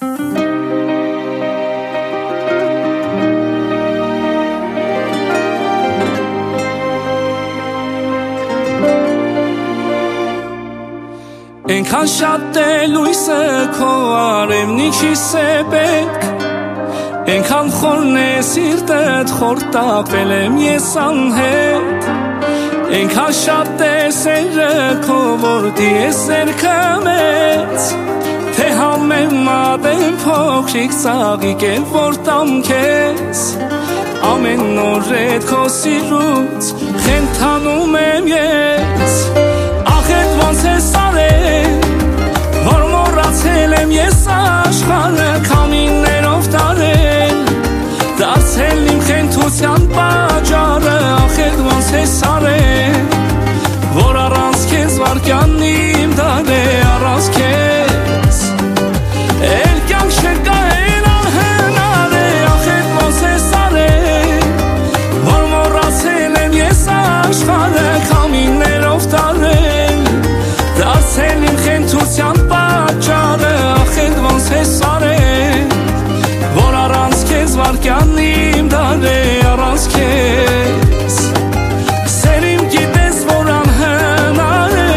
Այնքան շատ է լույսը քո արևնիքի սեպեք, այնքան խորն է սիրտդ, խորտակվել եմ ես անհետ, այնքան շատ է սերը քո, որ դիես ներքը մեծ, թե համեմատ եմ փոքրիկ ծաղիկ էլ որ տամ քեզ, ամեն օր էդ քո սիրուց խենթանում եմ ես, ախետ ոնց է սարել, որ մոռացել եմ ես աշխարհը քամիներով տարել, դարձել իմ խենթության պատճառը, ախետ ոնց է սարել, որ առանց քեզ վարկյանն իմ դար է, առանց քեզ էլ կյանք չկա, էլ անհնար է, ախետ ոնց է սարել, որ մոռացել եմ ես աշխարհը քամիներով տարել, դարձել իմ խենթության պատճառը, ախետ ոնց է սարել, որ առանց քեզ վարկյանն իմ դար է, առանց քեզ սերիմ գիտես, որ անհնար է։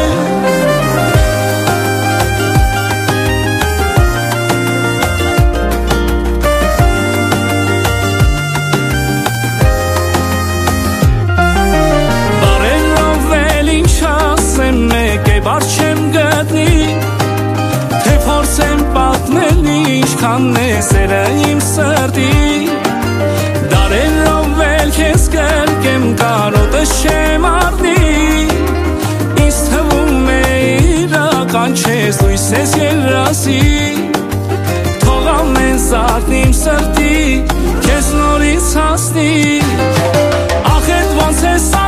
Բարելով էլ ինչ ասեմ, մեկ է բար չեմ գտնի, թե փորձեմ պատմել ինչքան է սերը իմ սրտի, դարելով էլ քեզ կրկեմ, կարոտս չեմ առնի, ինձ թվում է իրական չես, լույս ես երասի, թող ամեն զարթն իմ սրտի, քեզ նորից հասնի, ախետ ոնց է սա